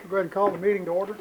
We'll go ahead and call the meeting to order.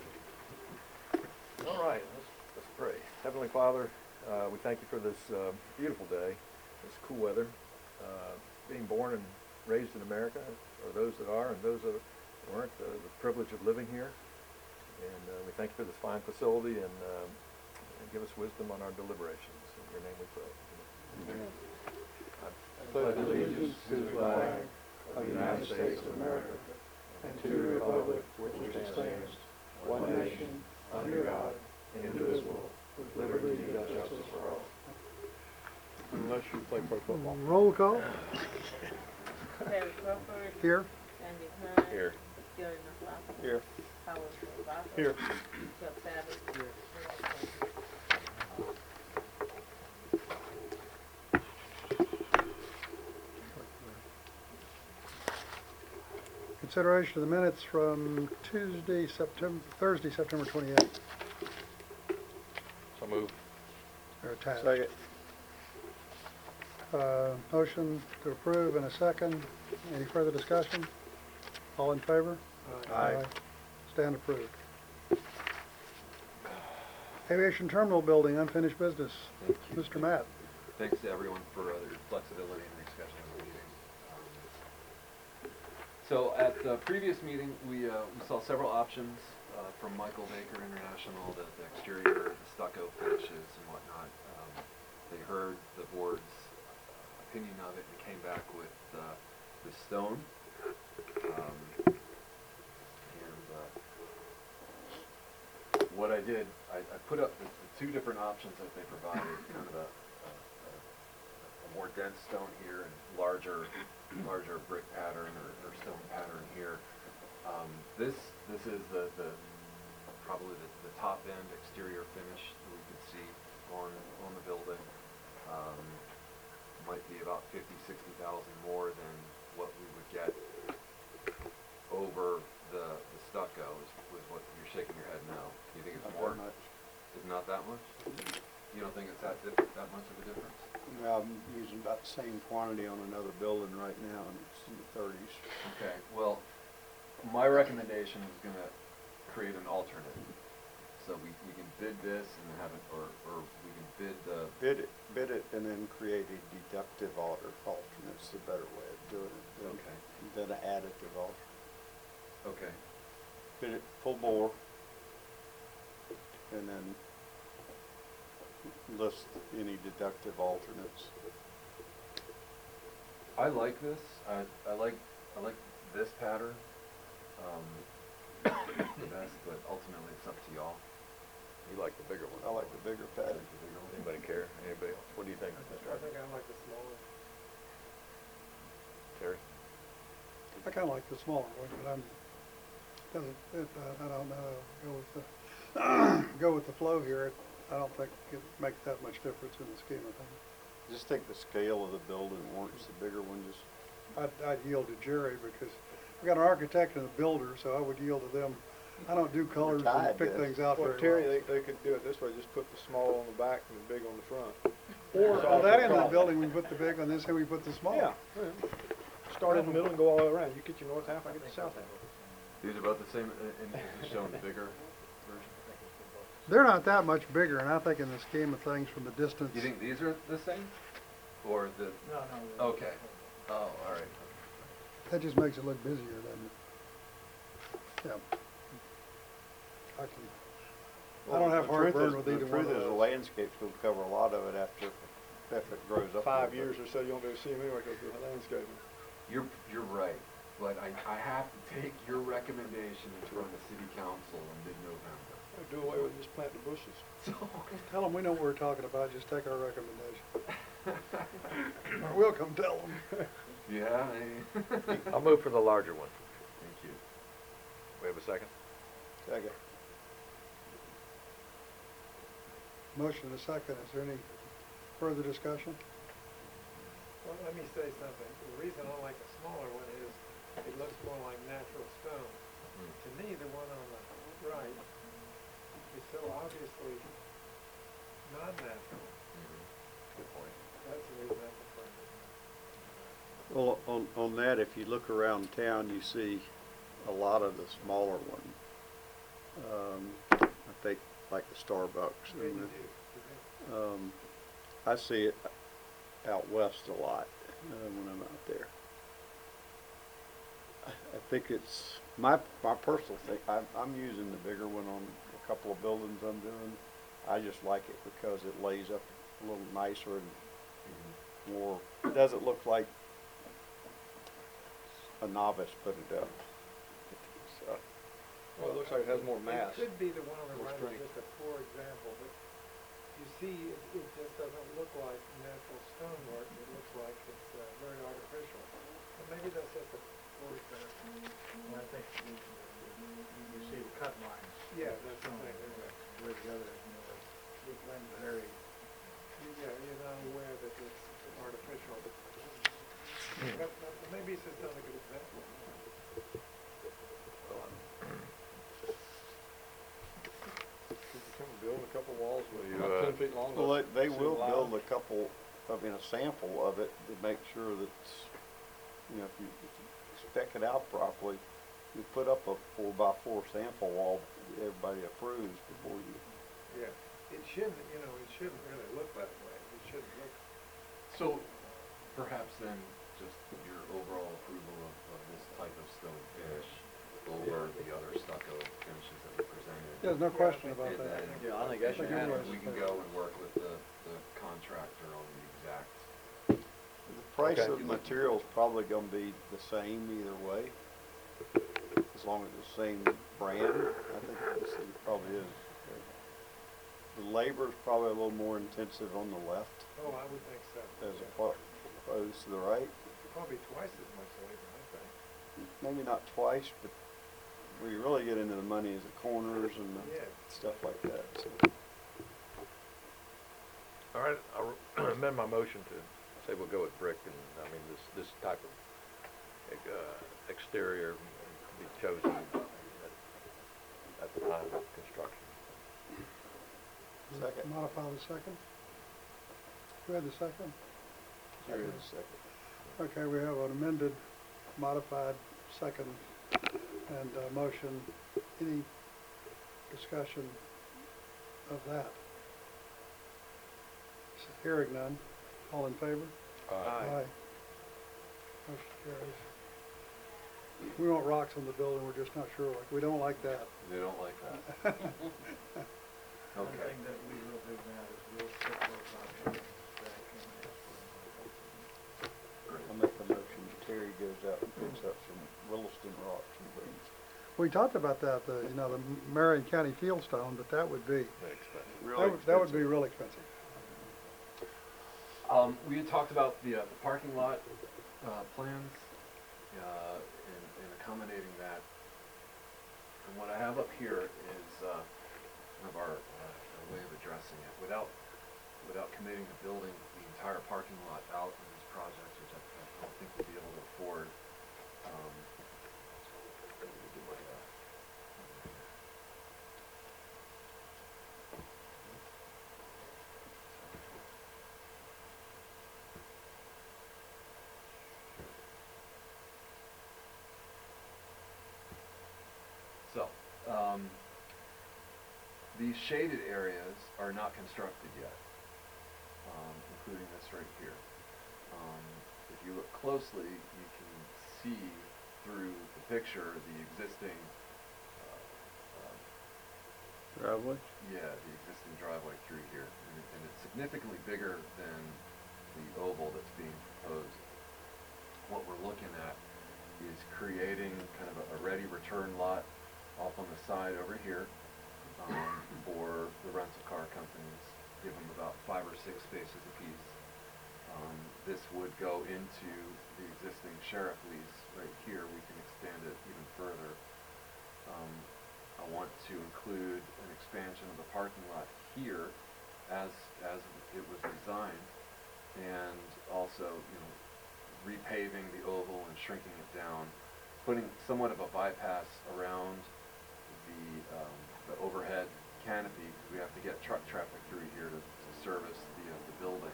All right, let's pray. Heavenly Father, we thank you for this beautiful day, this cool weather. Being born and raised in America, or those that are and those that weren't, the privilege of living here. And we thank you for this fine facility and give us wisdom on our deliberations. In your name we pray. Amen. I pledge allegiance to the flag of the United States of America and to the republic which stands, one nation, under God, indivisible, with liberty and justice for all. Unless you play pro football. Roll call. Terry Crawford. Here. Sandy Klein. Here. Gary McLaughlin. Here. Howard Roboto. Here. Chuck Savage. Here. Consideration of the minutes from Thursday, September 28th. So move. They're attached. Second. Motion to approve and a second. Any further discussion? All in favor? Aye. Stand approved. Aviation Terminal Building, unfinished business. Mr. Matt. Thanks to everyone for their flexibility in rescheduling the meeting. So at the previous meeting, we saw several options from Michael Baker International, the exterior, the stucco finishes and whatnot. They heard the board's opinion of it and came back with the stone. What I did, I put up the two different options that they provided, kind of a more dense stone here and larger brick pattern or stone pattern here. This is the probably the top end exterior finish that we could see on the building. Might be about 50,000-60,000 more than what we would get over the stucco is what you're shaking your head no. Do you think it's more? It's not that much? You don't think it's that much of a difference? I'm using about the same quantity on another building right now, and it's in the 30s. Okay, well, my recommendation is gonna create an alternate. So we can bid this and have it, or we can bid the... Bid it and then create a deductive alternate. It's the better way of doing it than an additive alternate. Okay. Bid it full bore and then list any deductive alternates. I like this. I like this pattern the best, but ultimately it's up to y'all. You like the bigger one? I like the bigger pattern. Anybody care? Anybody else? What do you think, Mr. I think I like the smaller. Terry? I kind of like the smaller one, but I don't know. Go with the flow here. I don't think it makes that much difference in the scheme of things. Just think the scale of the building warrants the bigger one. Just I'd yield to Jerry because we got an architect and a builder, so I would yield to them. I don't do colors and pick things out Well, very Terry, well. they could do it this way, just put the small on the back and the big on the front. Or Solve on that the end of the problem. building, we put the big one, this end we put the small. Yeah. Start in the middle and go all the way around. You get your north half, I get the south half. These are about the same, and is it shown the bigger version? They're not that much bigger, and I think in the scheme of things from the distance. Do you think these are the same? Or the... No. Okay. Oh, all right. That just makes it look busier, doesn't it? Yeah. I don't have heartburn with either one of The truth is, the those. landscape's going to cover a lot of it after it grows up. 5 years or so, you won't be able to see them anyway because of the landscaping. You're right, but I have to take your recommendation in front of the city council in mid-November. Do away with it, just plant the bushes. So, Tell them we know what we're talking about, just take our recommendation. Or we'll come tell them. yeah, I'll move for the larger one. thank you. We have a second? Second. Motion and a second. Is there any further discussion? Well, let me say something. The reason I like a smaller one is it looks more like natural stone. To me, the one on the right is so obviously non-natural. Good point. That's the reason I prefer it. Well, on that, if you look around town, you see a lot of the smaller ones. I think like the Starbucks. Yeah, you And do. I see it out west a lot when I'm out there. I think it's my personal thing. I'm using the bigger one on a couple of buildings I'm doing. I just like it because it lays up a little nicer and more. It doesn't look like a novice put it up. So, Well, it looks like it has more mass. It could be the one on the more right strength. is just a poor example, but you see, it just doesn't look like natural stonework. It looks like it's very artificial. But maybe that's just a poor example. And I think you see the cut lines. Yeah, that's the thing, isn't it? Where the other, it went very, Yeah, you're not aware that it's artificial. But maybe it's just not a good example. Come build a couple walls with You, about 10 feet long. well, they sit will loud. build a couple, a sample of it to make sure that, if you spec it out properly, you put up a 4x4 sample wall everybody approves before you. Yeah, it shouldn't really look that way. It shouldn't look, So perhaps then just your overall approval of this type of stone finish over the other stucco finishes that we presented. There's no question about And that. then, Yeah, I think that should Like happen. everybody- we can go and work with the contractor on the exact. The price Okay. of material's probably gonna be the same either way, as long as it's the same brand. I think it probably is. The labor's probably a little more intensive on the left oh, I would think so. as Yeah. opposed to the right. Probably twice as much labor, I think. Maybe not twice, but where you really get into the money is the corners and the Yeah. stuff like that, so. All right, I'll amend my motion to say we'll go with brick, and, I mean, this type of exterior be chosen at the time of construction. Second. Modify the second? Who had the second? Here is a second. Okay, we have an amended, modified second and motion. Any discussion of that? Hearing none. All in favor? Aye. Motion carries. We want rocks on the building, we're just not sure, we don't like that. They don't like that. one Okay. thing that we will do now is we'll put those options back and ask for I'll make a motion, Terry goes out and picks up some Williston rocks and brings. We talked about that, the Marion County Fieldstone, but that would be, that would be real expensive. We had talked about the parking lot plans and accommodating that. And what I have up here is kind of our way of addressing it without committing to building the entire parking lot out in these projects, which I don't think we'll be able to afford. Let me do my, So, these shaded areas are not constructed yet, including this right here. If you look closely, you can see through the picture the existing, Driveway? the existing driveway through here, and it's significantly bigger than the oval that's being proposed. What we're looking at is creating kind of a ready return lot off on the side over here for the rental car companies, give them about 5 or 6 spaces apiece. This would go into the existing sheriff lease right here. We can extend it even further. I want to include an expansion of the parking lot here as it was designed, and also, repaving the oval and shrinking it down, putting somewhat of a bypass around the overhead canopy, because we have to get truck traffic through here to service the building.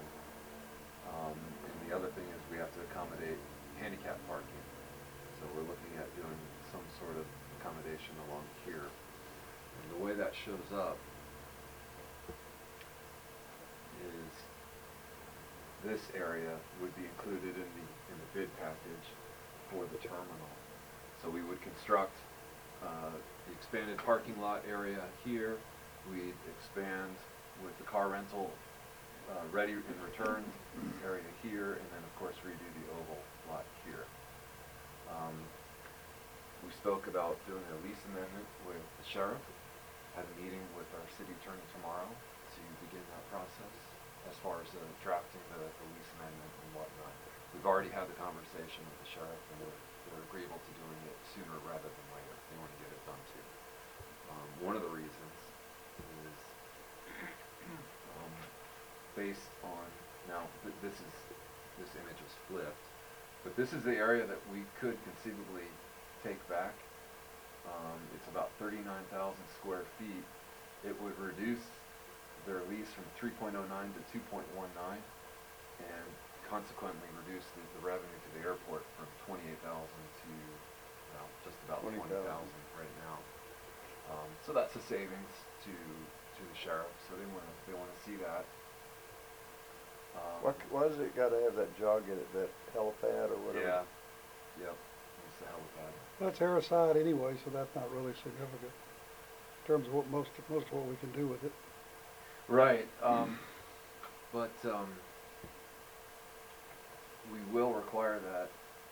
And the other thing is we have to accommodate handicap parking. So we're looking at doing some sort of accommodation along here. And the way that shows up is this area would be included in the bid package for the terminal. So we would construct the expanded parking lot area here. We'd expand with the car rental ready and return area here, and then of course redo the oval lot here. We spoke about doing a lease amendment with the sheriff. Had a meeting with our city attorney tomorrow to begin that process as far as drafting the lease amendment and whatnot. We've already had the conversation with the sheriff, and they're agreeable to doing it sooner rather than later. They want to get it done too. One of the reasons is based on, now this image is flipped, but this is the area that we could conceivably take back. It's about 39,000 square feet. It would reduce their lease from 3.09 to 2.19, and consequently reduce the revenue to the airport from 28,000 to just about 20,000 right now. So that's a savings to the sheriff. So they want to see that. Why does it gotta have that jog in it, that helipad or whatever? Yeah. Yep. It's the helipad. That's airside anyway, so that's not really significant in terms of what most of what we can do with it. Right. But we will require that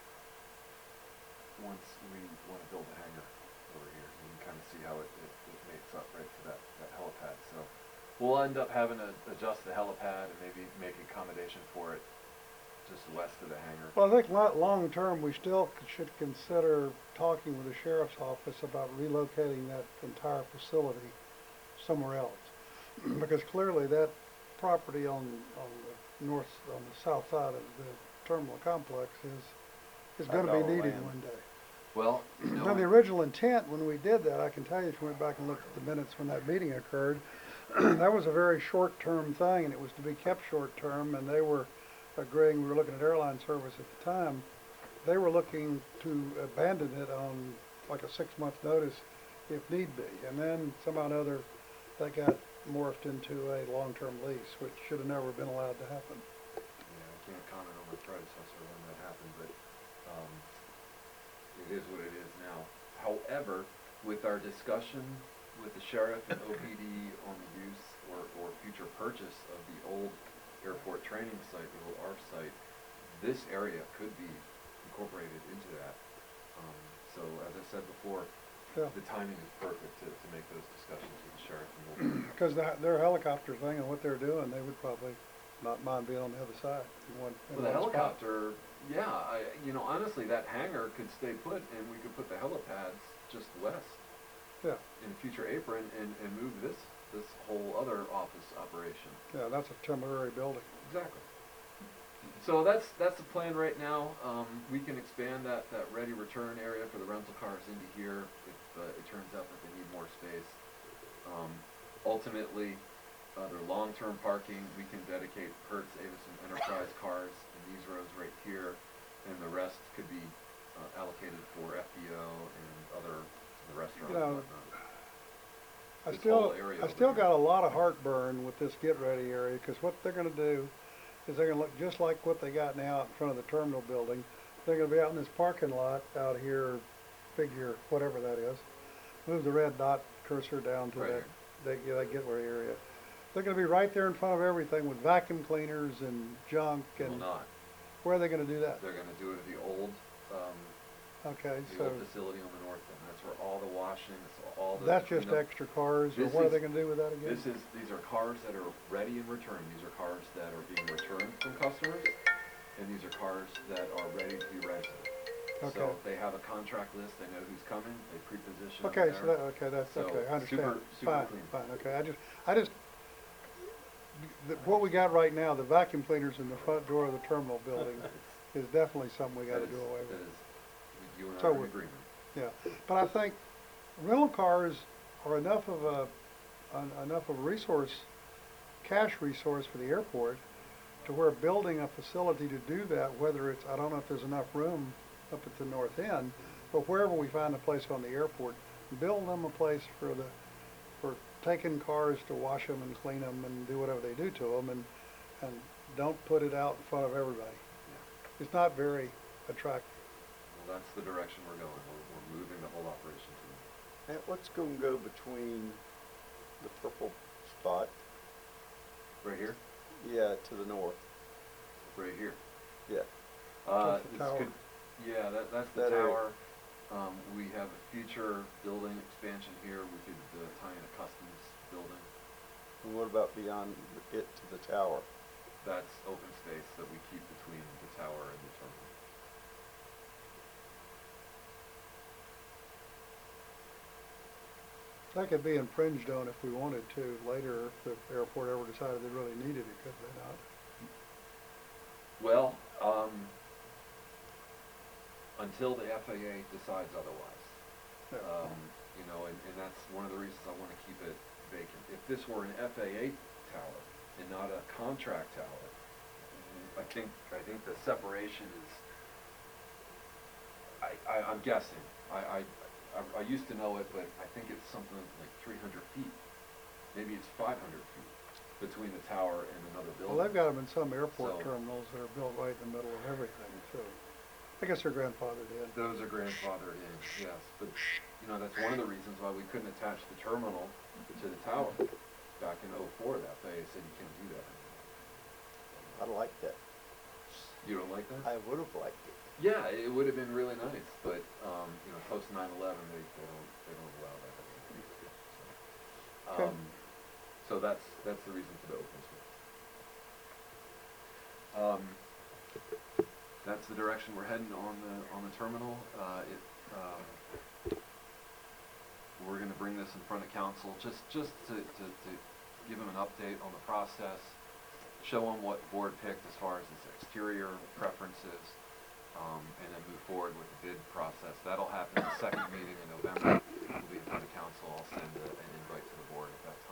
once we want to build a hangar over here. You can kind of see how it mates up right to that helipad. So we'll end up having to adjust the helipad and maybe make accommodation for it just west of the hangar. Well, I think long term, we still should consider talking with the sheriff's office about relocating that entire facility somewhere else. Because clearly that property on the south side of the terminal complex is going to be needed land. one day. Well, Now, the original intent when we did that, I can tell you if you went back and looked at the minutes when that meeting occurred, that was a very short-term thing, and it was to be kept short-term, and they were agreeing, we were looking at airline service at the time, they were looking to abandon it on like a 6-month notice if need be. And then somehow or another, that got morphed into a long-term lease, which should have never been allowed to happen. yeah, I can't comment on the predecessor when that happened, but it is what it is now. However, with our discussion with the sheriff and OPD on the use or future purchase of the old airport training site, the old ARF site, this area could be incorporated into that. So as I said before, Yeah. the timing is perfect to make those discussions with the sheriff and OPD. Because their helicopter thing and what they're doing, they would probably not mind being on the other side. Well, the helicopter, yeah, honestly, that hangar could stay put, and we could put the helipads just west Yeah, in future apron and move this whole other office operation. yeah, that's a temporary building. Exactly. So that's the plan right now. We can expand that ready return area for the rental cars into here if it turns out that they need more space. Ultimately, their long-term parking, we can dedicate Hertz Avison Enterprise cars in these rows right here, and the rest could be allocated for FBO and the restaurants You know, and whatnot. I This whole still, area I over still here. got a lot of heartburn with this get ready area, because what they're gonna do is they're gonna look just like what they got now out in front of the terminal building. They're gonna be out in this parking lot out here, figure whatever that is. Move the red dot cursor down to Right that get ready area. They're gonna be right there in front of everything with vacuum cleaners and junk They will and, not. where are they gonna do that? They're gonna do it at the old Okay, the so old facility on the north end. That's where all the washing, all the that's just cleanup. extra cars, or This what are is- they gonna do with that again? These are cars that are ready and returned. These are cars that are being returned from customers, and these are cars that are ready to be rented. Okay. So they have a contract list, they know who's coming, they pre-position them Okay, so there. that's, So, okay, I understand. super Fine, clean. fine, okay, I just, what we got right now, the vacuum cleaners in the front door of the terminal building is definitely something we gotta That do is- away that with. is- you and I So are in we're- agreement. Yeah, but I think rental cars are enough of a resource, cash resource for the airport, to where building a facility to do that, whether it's, I don't know if there's enough room up at the north end, But wherever we find a place on the airport, build them a place for taking cars to wash them and clean them and do whatever they do to them, and don't put it out in front of everybody. It's not very attractive. Well, that's the direction we're going. We're moving the whole operation to And what's gonna go between the purple spot, right here, yeah, to the north? right here. Yeah. Just the This tower. could, yeah, that's the That area. tower. We have a future building expansion here. We could tie in a customs building. And what about beyond it to the tower? That's open space that we keep between the tower and the terminal. That could be infringed on if we wanted to later, if the airport ever decided they really needed it, could they not? Well, until the FAA decides otherwise. Yeah. You know, and that's one of the reasons I wanna keep it vacant. If this were an FAA tower and not a contract tower, I think the separation is, I'm guessing. I used to know it, but I think it's something like 300 feet. Maybe it's 500 feet between the tower and another building. Well, they've got them in some airport So- terminals that are built right in the middle of everything, so I guess they're grandfathered in. Those are grandfathered in, yes, but, you know, that's one of the reasons why we couldn't attach the terminal to the tower. Back in '04, the FAA said you can't do that anymore. I like that. You don't like that? I would've liked it. Yeah, it would have been really nice, but, you know, post 9/11, they don't allow that anymore. Okay. So that's the reason for the open space. That's the direction we're heading on the terminal. We're gonna bring this in front of council, just to give them an update on the process, show them what the board picked as far as its exterior preferences, and then move forward with the bid process. That'll happen in the second meeting in November. We'll be in front of council. I'll send an invite to the board at that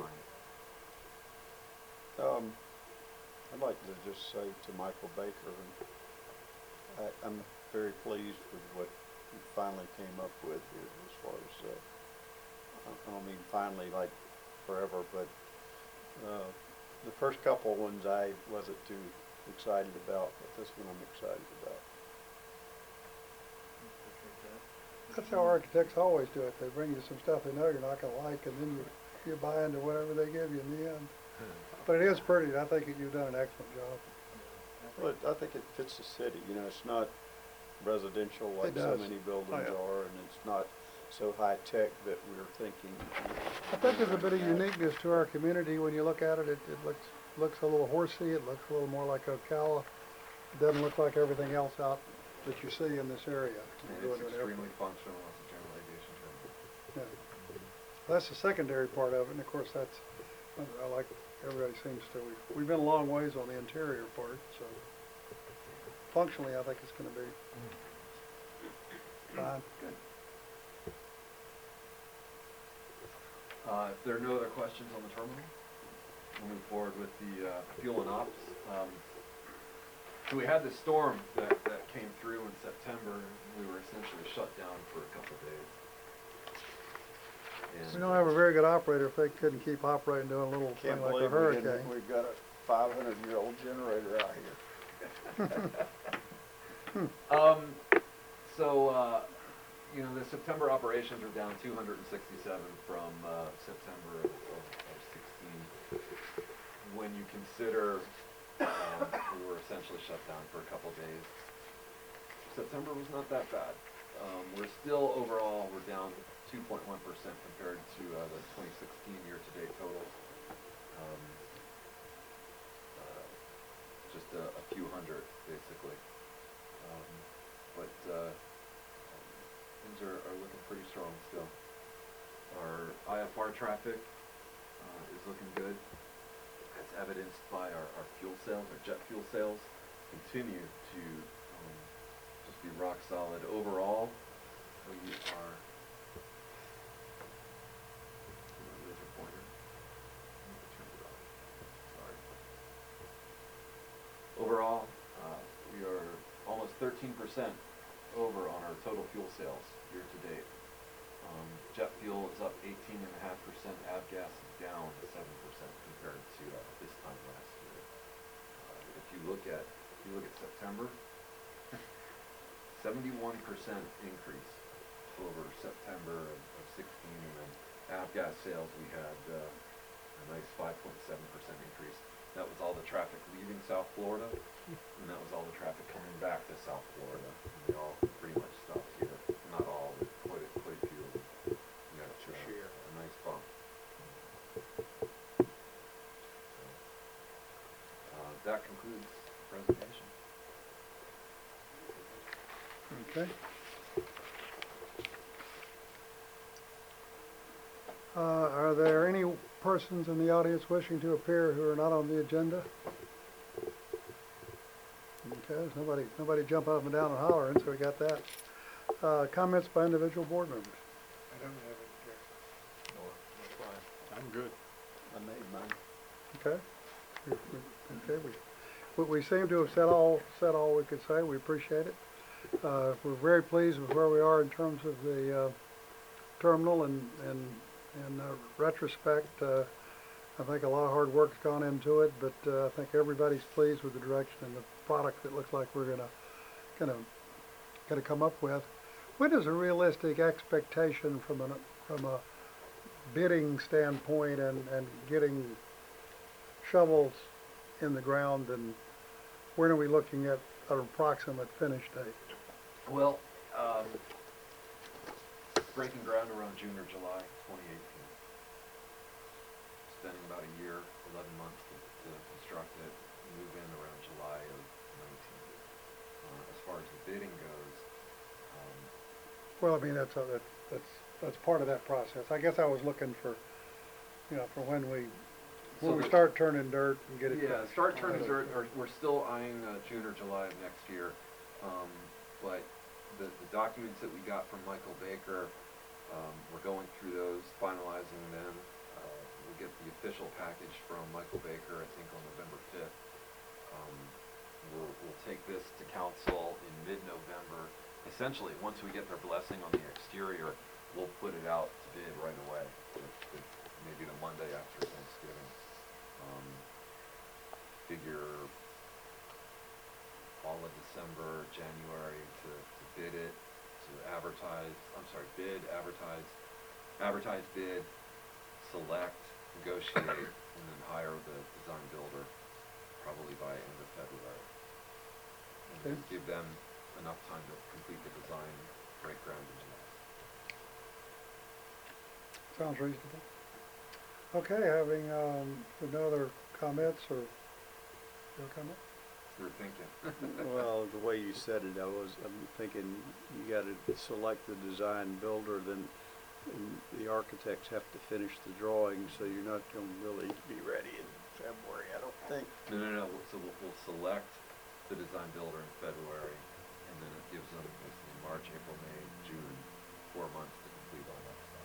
time. I'd like to just say to Michael Baker, I'm very pleased with what he finally came up with here as far as, I don't mean finally like forever, but, the first couple ones I wasn't too excited about, but this one I'm excited about. That's how architects always do it. They bring you some stuff they know you're not gonna like, and then you buy into whatever they give you in the end. But it is pretty. I think you've done an excellent job. But I think it fits the city, you know, it's not residential like so does. many buildings Oh, yeah. are, and it's not so high-tech that we're thinking. I think there's a bit of uniqueness to our community when you look at it. It looks a little horsey. It looks a little more like Ocala. It doesn't look like everything else out that you see in this area. And Going it's to an extremely airport. functional as a general aviation terminal. Yeah. That's the secondary part of it, and of course that's, I like, everybody seems to, we've been a long ways on the interior part, so functionally I think it's gonna be fine. If there are no other questions on the terminal, we'll move forward with the fuel and ops. So we had this storm that came through in September, and we were essentially shut down for a couple of days. We And don't have a very good operator if they couldn't keep operating doing a little Can't thing like a believe hurricane. we've got a 500-year-old generator out here. You know, the September operations are down 267 from September of 16. When you consider we were essentially shut down for a couple days, September was not that bad. We're still overall, we're down 2.1% compared to the 2016 year-to-date totals. Just a few hundred, basically. But things are looking pretty strong still. Our IFR traffic is looking good. That's evidenced by our fuel sales, our jet fuel sales continue to just be rock solid. Overall, we are, where's your pointer? I need to turn it off. Sorry. Overall, we are almost 13% over on our total fuel sales year to date. Jet fuel is up 18.5%, avgas is down 7% compared to this time last year. If you look at September, 71% increase over September of 16, and then avgas sales, we had a nice 5.7% increase. That was all the traffic leaving South Florida, and that was all the traffic coming back to South Florida. And they all pretty much stopped here. Not all, but quite a few of them. We got a nice bump. That concludes the presentation. Okay. Are there any persons in the audience wishing to appear who are not on the agenda? Okay, there's nobody jump up and down and hollering, so we got that. Comments by individual board members? I don't have any objections. I'm good. I made mine. Okay. We seem to have said all we could say. We appreciate it. We're very pleased with where we are in terms of the terminal, and in retrospect, I think a lot of hard work's gone into it, but I think everybody's pleased with the direction and the product that looks like we're gonna come up with. What is a realistic expectation from a bidding standpoint and getting shovels in the ground, and when are we looking at an approximate finish date? Well, breaking ground around June or July 2018. Spending about a year, 11 months to construct it, move in around July of 19. As far as the bidding goes, Well, I mean, that's part of that process. I guess I was looking for, for when we start turning dirt and get it. yeah, start turning dirt, or we're still eyeing June or July of next year. But the documents that we got from Michael Baker, we're going through those, finalizing them. We'll get the official package from Michael Baker, I think, on November 5th. We'll take this to council in mid-November. Essentially, once we get their blessing on the exterior, we'll put it out to bid right away, maybe the Monday after Thanksgiving. Figure all of December, January to bid it, to advertise, bid, advertise, bid, select, negotiate, and then hire the design builder probably by end of February. And then give them enough time to complete the design, break ground in July. Sounds reasonable. Okay, having no other comments or no comment? We were thinking. Well, the way you said it, I'm thinking you gotta select the design builder, then the architects have to finish the drawing, so you're not gonna really be ready in February, I don't think. No. So we'll select the design builder in February, and then it gives them March, April, May, June, 4 months to complete all that stuff.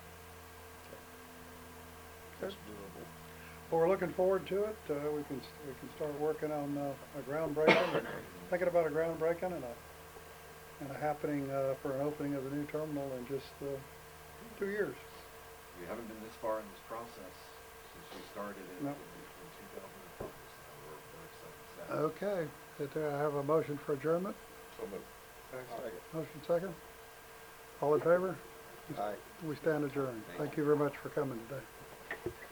That's doable. Well, we're looking forward to it. We can start working on a groundbreaking, thinking about a groundbreaking and a happening for an opening of the new terminal in just 2 years. We haven't been this far in this process since we started it No. in 2005, so we're excited to say. Okay, I have a motion for adjournment. So moved. Motion second. All in favor? Aye. We stand adjourned. Thank you very much for coming today.